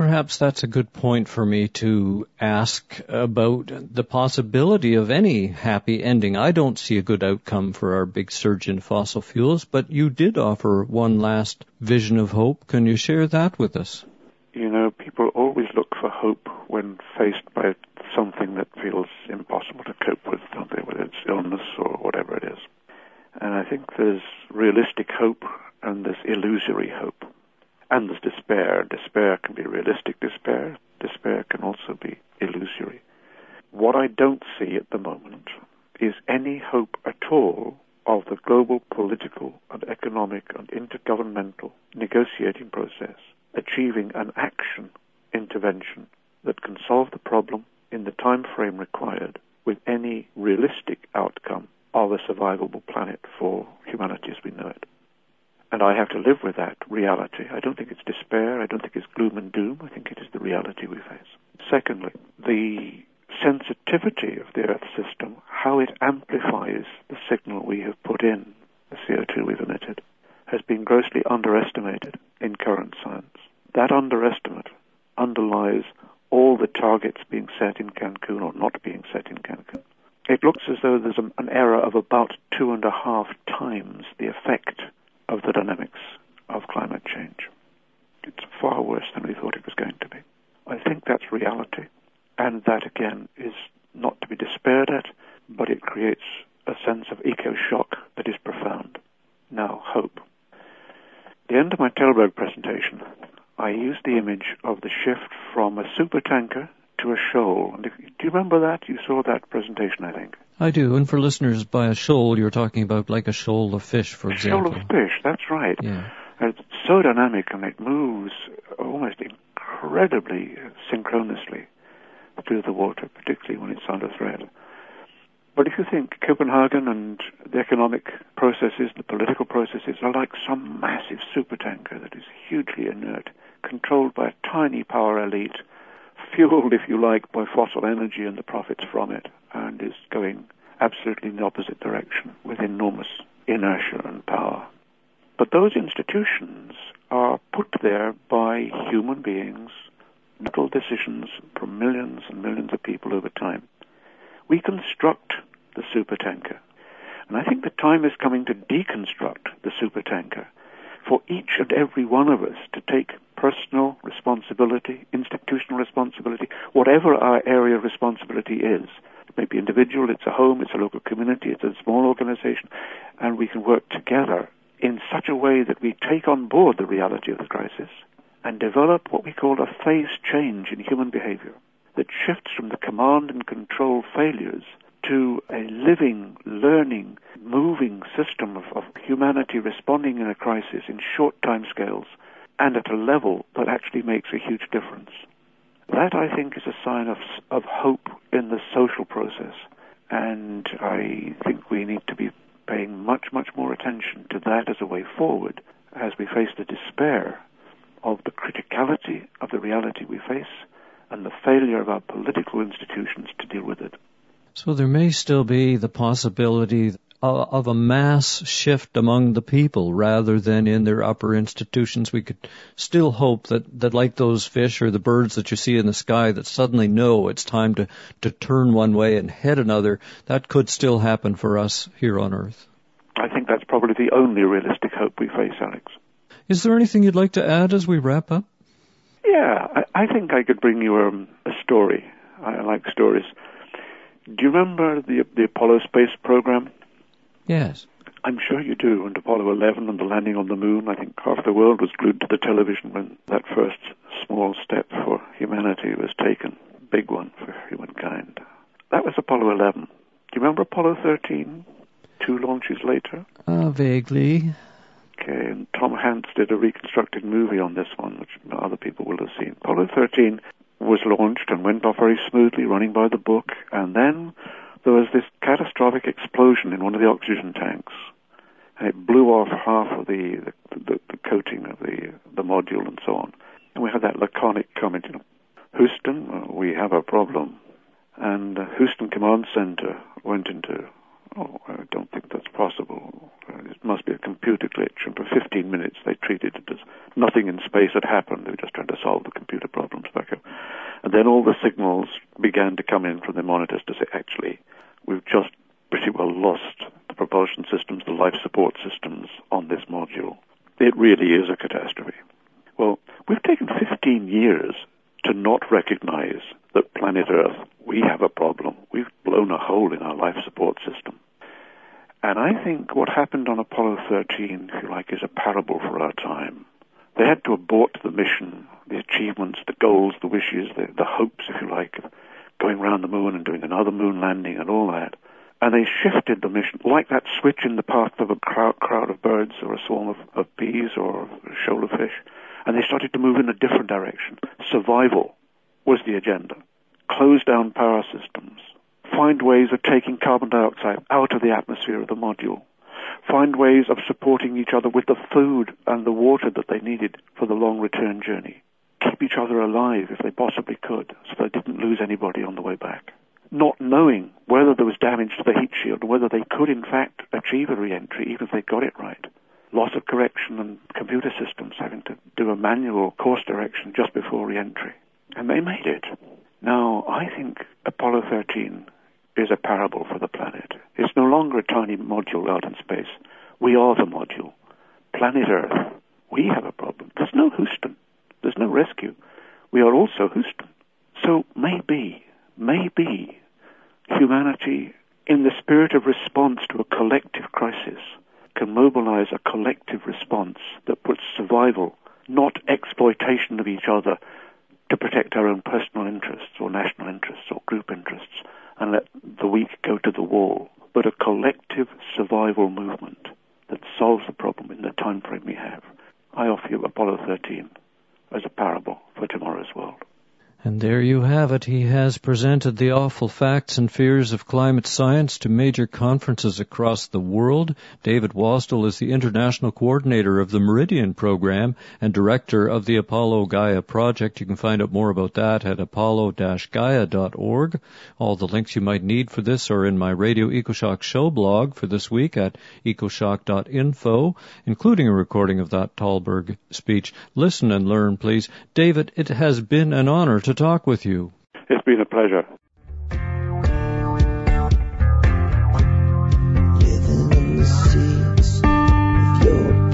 perhaps that's a good point for me to ask about the possibility of any happy ending. I don't see a good outcome for our big surge in fossil fuels, but you did offer one last vision of hope. Can you share that with us? You know, people always look for hope when faced by something that feels impossible to cope with, don't they? Whether it's illness or whatever it is. And I think there's realistic hope and there's illusory hope. And there's despair. Despair can be realistic despair. Despair can also be illusory. What I don't see at the moment is any hope at all of the global political and economic and intergovernmental negotiating process achieving an action intervention that can solve the problem in the time frame required with any realistic outcome of a survivable planet for humanity as we know it. And I have to live with that reality. I don't think it's despair. I don't think it's gloom and doom. I think it is the reality we face. Secondly, the sensitivity of the Earth system, how it amplifies the signal we have put in, the C O two we've emitted, has been grossly underestimated in current science. That underestimate underlies all the targets being set in Cancun or not being set in Cancun. It looks as though there's an error of about two and a half times the effect of the dynamics of climate change. It's far worse than we thought it was going to be. I think that's reality, and that again is not to be despaired at, but it creates a sense of eco-shock that is profound. Now, hope. At the end of my Tilburg presentation, I used the image of the shift from a supertanker to a shoal. And if, do you remember that? You saw that presentation, I think. I do, and for listeners, by a shoal, you're talking about like a shoal of fish, for example. A shoal of fish, that's right. Yeah. And it's so dynamic, and it moves almost incredibly synchronously through the water, particularly when it's under threat. But if you think Copenhagen and the economic processes, the political processes, are like some massive supertanker that is hugely inert, controlled by a tiny power elite, fueled, if you like, by fossil energy and the profits from it, and is going absolutely in the opposite direction with enormous inertia and power. But those institutions are put there by human beings, little decisions from millions and millions of people over time. We construct the supertanker. And I think the time is coming to deconstruct the supertanker for each and every one of us to take personal responsibility, institutional responsibility, whatever our area of responsibility is. It may be individual, it's a home, it's a local community, it's a small organization, and we can work together in such a way that we take on board the reality of the crisis and develop what we call a phase change in human behavior that shifts from the command and control failures to a living, learning, moving system of, of humanity responding in a crisis in short time scales and at a level that actually makes a huge difference. That, I think, is a sign of, of hope in the social process, and I think we need to be paying much, much more attention to that as a way forward as we face the despair of the criticality of the reality we face and the failure of our political institutions to deal with it. So there may still be the possibility of a mass shift among the people rather than in their upper institutions. We could still hope that, that like those fish or the birds that you see in the sky that suddenly know it's time to, to turn one way and head another, that could still happen for us here on Earth. I think that's probably the only realistic hope we face, Alex. Is there anything you'd like to add as we wrap up? Yeah, I, I think I could bring you um, a story. I like stories. Do you remember the the Apollo space program? Yes. I'm sure you do. And Apollo eleven and the landing on the moon, I think half the world was glued to the television when that first small step for humanity was taken. Big one for humankind. That was Apollo eleven. Do you remember Apollo thirteen? Two launches later? Uh, vaguely. Okay, and Tom Hanks did a reconstructed movie on this one, which other people will have seen. Apollo thirteen was launched and went off very smoothly, running by the book, and then there was this catastrophic explosion in one of the oxygen tanks, and it blew off half of the the, the, the coating of the the module and so on. And we had that laconic comment, you know, Houston, uh, we have a problem. And uh, Houston Command Center went into, oh, I don't think that's possible. Uh, it must be a computer glitch, and for fifteen minutes they treated it as nothing in space had happened. They were just trying to solve the computer problems back up. And then all the signals began to come in from the monitors to say, actually, we've just pretty well lost the propulsion systems, the life support systems on this module. It really is a catastrophe. Well, we've taken fifteen years to not recognize that planet Earth, we have a problem. We've blown a hole in our life support system. And I think what happened on Apollo thirteen, if you like, is a parable for our time. They had to abort the mission, the achievements, the goals, the wishes, the, the hopes, if you like, of going around the moon and doing another moon landing and all that. And they shifted the mission, like that switch in the path of a crowd, crowd of birds or a swarm of, of bees or a shoal of fish. And they started to move in a different direction. Survival was the agenda. Close down power systems. Find ways of taking carbon dioxide out of the atmosphere of the module. Find ways of supporting each other with the food and the water that they needed for the long return journey. Keep each other alive if they possibly could, so they didn't lose anybody on the way back. Not knowing whether there was damage to the heat shield and whether they could in fact achieve a re-entry even if they got it right. Loss of correction and computer systems having to do a manual course direction just before re-entry. And they made it. Now, I think Apollo thirteen is a parable for the planet. It's no longer a tiny module out in space. We are the module. Planet Earth. We have a problem. There's no Houston. There's no rescue. We are also Houston. So maybe, maybe humanity, in the spirit of response to a collective crisis, can mobilize a collective response that puts survival, not exploitation of each other, to protect our own personal interests or national interests or group interests and let the weak go to the wall, but a collective survival movement that solves the problem in the time frame we have. I offer you Apollo thirteen as a parable for tomorrow's world. And there you have it. He has presented the awful facts and fears of climate science to major conferences across the world. David Wasdell is the international coordinator of the Meridian program and director of the Apollo Gaia project. You can find out more about that at apollo dash gaia dot org. All the links you might need for this are in my Radio EcoShock show blog for this week at ecoshock dot info, including a recording of that Thalberg speech. Listen and learn, please. David, it has been an honor to talk with you. It's been a pleasure. Living in the seats of your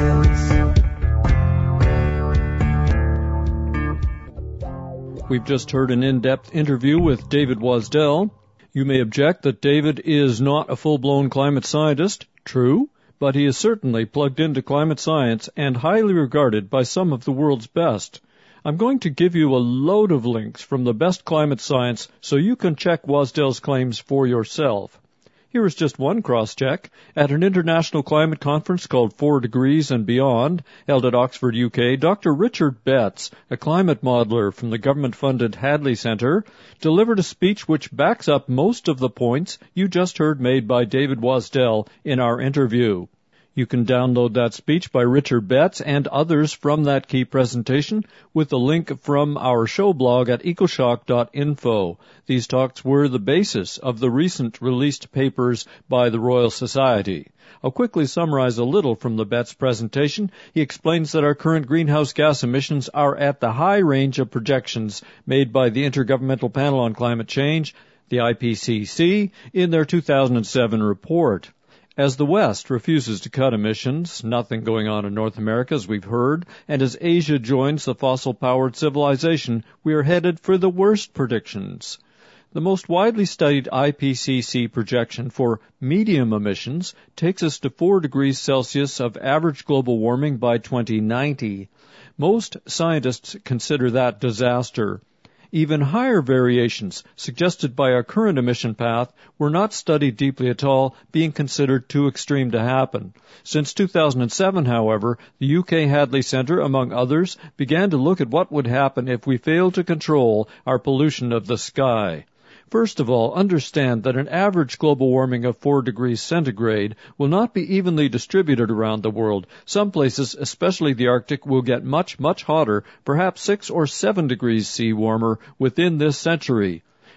pants. We've just heard an in-depth interview with David Wasdell. You may object that David is not a full-blown climate scientist. True, but he is certainly plugged into climate science and highly regarded by some of the world's best. I'm going to give you a load of links from the best climate science so you can check Wasdell's claims for yourself. Here is just one cross-check. At an international climate conference called Four Degrees and Beyond, held at Oxford, U K, Doctor Richard Betts, a climate modeler from the government-funded Hadley Centre, delivered a speech which backs up most of the points you just heard made by David Wasdell in our interview. You can download that speech by Richard Betts and others from that key presentation with a link from our show blog at ecoshock dot info. These talks were the basis of the recent released papers by the Royal Society. I'll quickly summarize a little from the Betts presentation. He explains that our current greenhouse gas emissions are at the high range of projections made by the Intergovernmental Panel on Climate Change, the I P C C, in their two thousand seven report. As the West refuses to cut emissions, nothing going on in North America, as we've heard, and as Asia joins the fossil-powered civilization, we are headed for the worst predictions. The most widely studied I P C C projection for medium emissions takes us to four degrees Celsius of average global warming by twenty ninety. Most scientists consider that disaster. Even higher variations suggested by our current emission path were not studied deeply at all, being considered too extreme to happen. Since two thousand seven, however, the U K Hadley Centre, among others, began to look at what would happen if we failed to control our pollution of the sky. First of all, understand that an average global warming of four degrees centigrade will not be evenly distributed around the world. Some places, especially the Arctic, will get much, much hotter, perhaps six or seven degrees C warmer within this century.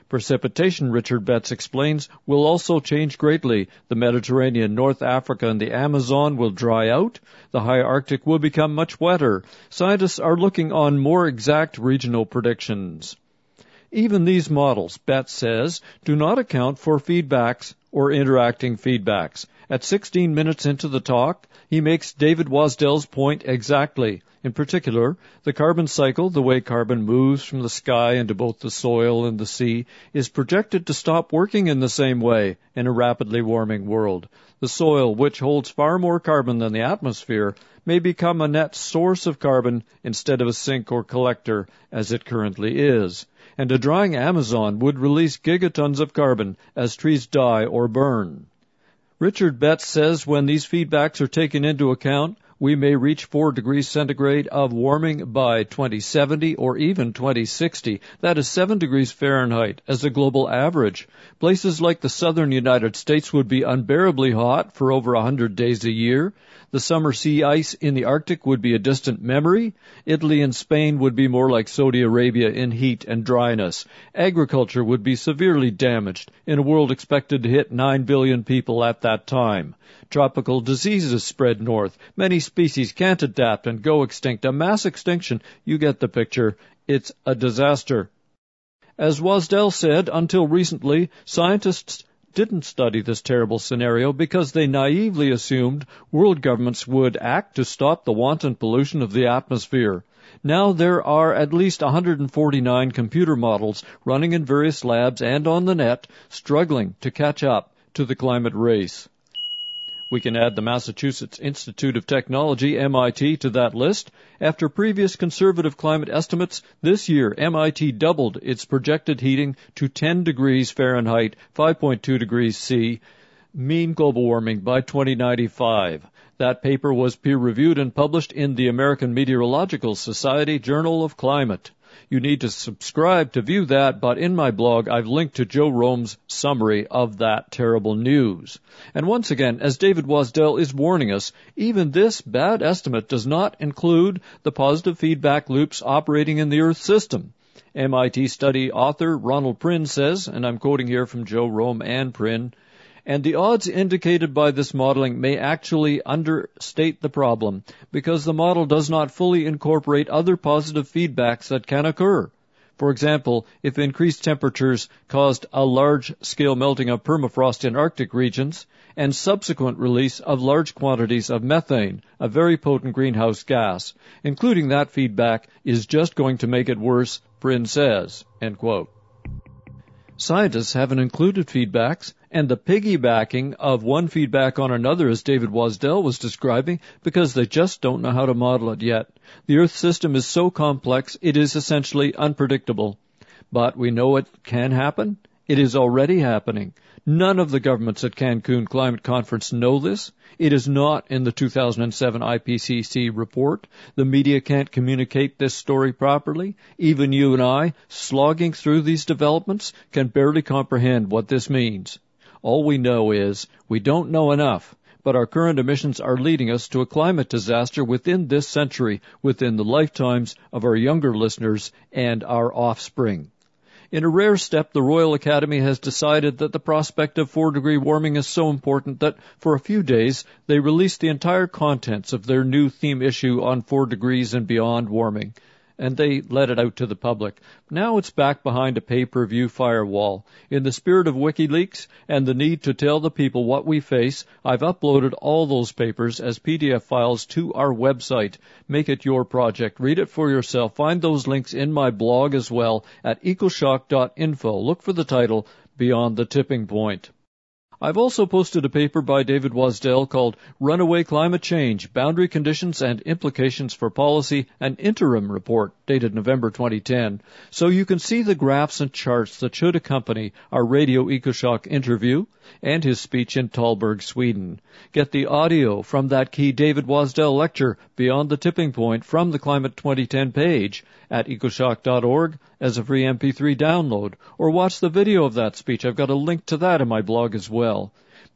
Precipitation, Richard Betts explains, will also change greatly. The Mediterranean, North Africa, and the Amazon will dry out. The high Arctic will become much wetter. Scientists are looking on more exact regional predictions. Even these models, Betts says, do not account for feedbacks or interacting feedbacks. At sixteen minutes into the talk, he makes David Wasdell's point exactly. In particular, the carbon cycle, the way carbon moves from the sky into both the soil and the sea, is projected to stop working in the same way in a rapidly warming world. The soil, which holds far more carbon than the atmosphere, may become a net source of carbon instead of a sink or collector, as it currently is. And a drying Amazon would release gigatons of carbon as trees die or burn. Richard Betts says when these feedbacks are taken into account, we may reach four degrees centigrade of warming by twenty seventy or even twenty sixty. That is seven degrees Fahrenheit as a global average. Places like the southern United States would be unbearably hot for over one hundred days a year. The summer sea ice in the Arctic would be a distant memory. Italy and Spain would be more like Saudi Arabia in heat and dryness. Agriculture would be severely damaged in a world expected to hit nine billion people at that time. Tropical diseases spread north. Many species can't adapt and go extinct. A mass extinction, you get the picture. It's a disaster. As Wasdell said, until recently, scientists didn't study this terrible scenario because they naively assumed world governments would act to stop the wanton pollution of the atmosphere. Now there are at least one hundred forty-nine computer models running in various labs and on the net, struggling to catch up to the climate race. We can add the Massachusetts Institute of Technology, M I T, to that list. After previous conservative climate estimates, this year M I T doubled its projected heating to ten degrees Fahrenheit, five point two degrees C, mean global warming by twenty ninety-five. That paper was peer-reviewed and published in the American Meteorological Society Journal of Climate. You need to subscribe to view that, but in my blog I've linked to Joe Rome's summary of that terrible news. And once again, as David Wasdell is warning us, even this bad estimate does not include the positive feedback loops operating in the Earth system. M I T study author Ronald Prinn says, and I'm quoting here from Joe Rome and Prinn, and the odds indicated by this modeling may actually understate the problem because the model does not fully incorporate other positive feedbacks that can occur. For example, if increased temperatures caused a large-scale melting of permafrost in Arctic regions and subsequent release of large quantities of methane, a very potent greenhouse gas, including that feedback is just going to make it worse, Prinn says, end quote. Scientists haven't included feedbacks, and the piggybacking of one feedback on another, as David Wasdell was describing, because they just don't know how to model it yet. The Earth system is so complex, it is essentially unpredictable. But we know it can happen. It is already happening. None of the governments at Cancun Climate Conference know this. It is not in the two thousand seven I P C C report. The media can't communicate this story properly. Even you and I, slogging through these developments, can barely comprehend what this means. All we know is we don't know enough, but our current emissions are leading us to a climate disaster within this century, within the lifetimes of our younger listeners and our offspring. In a rare step, the Royal Academy has decided that the prospect of four-degree warming is so important that for a few days they released the entire contents of their new theme issue on four degrees and beyond warming, and they let it out to the public. Now it's back behind a pay-per-view firewall. In the spirit of WikiLeaks and the need to tell the people what we face, I've uploaded all those papers as P D F files to our website. Make it your project. Read it for yourself. Find those links in my blog as well at ecoshock dot info. Look for the title, Beyond the Tipping Point. I've also posted a paper by David Wasdell called Runaway Climate Change, Boundary Conditions and Implications for Policy, an interim report dated November twenty ten. So you can see the graphs and charts that should accompany our Radio EcoShock interview and his speech in Talberg, Sweden. Get the audio from that key David Wasdell lecture, Beyond the Tipping Point, from the Climate twenty ten page at ecoshock dot org as a free M P three download, or watch the video of that speech. I've got a link to that in my blog as well.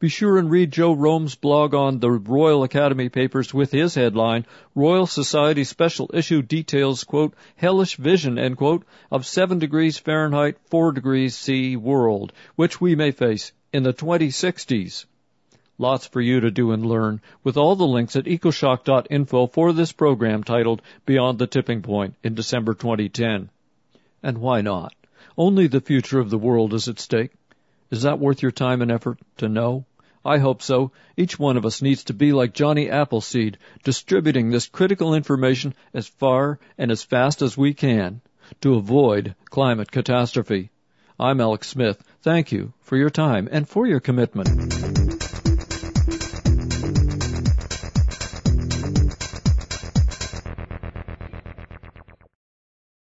Be sure and read Joe Rome's blog on the Royal Academy Papers with his headline, Royal Society Special Issue details, quote, hellish vision, end quote, of seven degrees Fahrenheit, four degrees C world, which we may face in the twenty sixties. Lots for you to do and learn, with all the links at ecoshock dot info for this program titled Beyond the Tipping Point in December twenty ten. And why not? Only the future of the world is at stake. Is that worth your time and effort to know? I hope so. Each one of us needs to be like Johnny Appleseed, distributing this critical information as far and as fast as we can to avoid climate catastrophe. I'm Alex Smith. Thank you for your time and for your commitment.